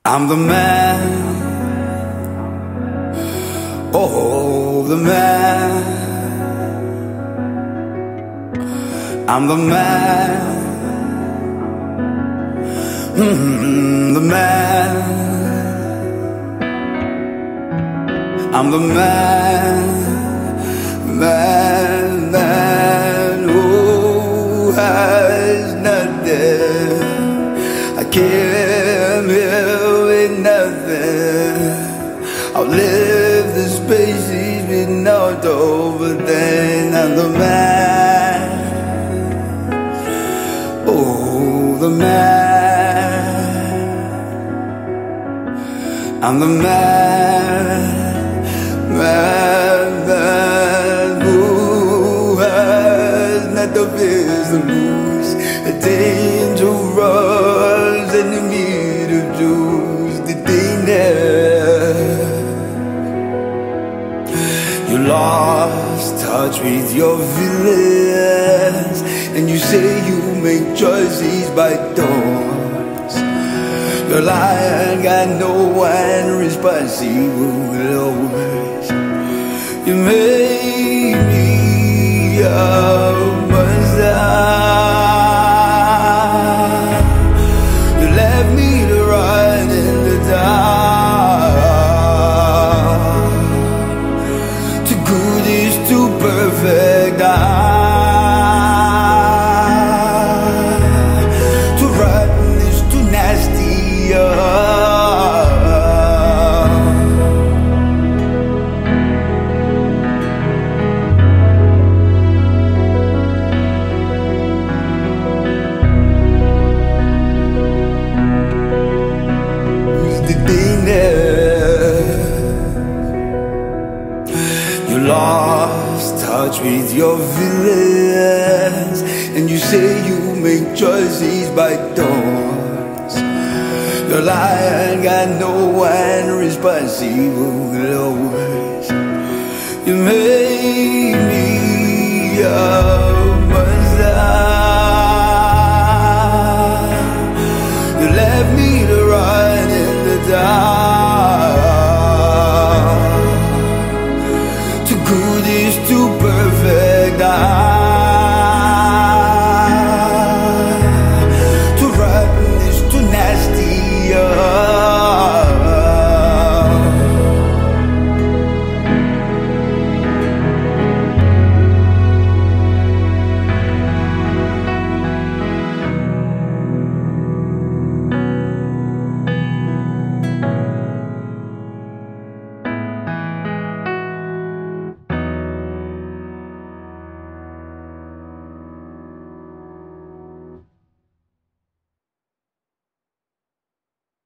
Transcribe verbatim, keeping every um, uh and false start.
I'm the man, oh the man. I'm the man, mm, the man. I'm the man, man, man who has nothing. I came here with nothing. I'll live the spaces with not over then. I'm the man, oh the man. I'm the man, man, man who has not the business. Dangerous enemy to choose the danger. You lost touch with your villains, and you say you make choices by thoughts. You're lying, got no one responsible always. You made me a monster. You left me to run in the dark. Too good is too perfect. I, too rotten is too nasty. Uh, You lost touch with your villains, and you say you make choices by thoughts. You're lying, got no one responsible always. You made me a monster.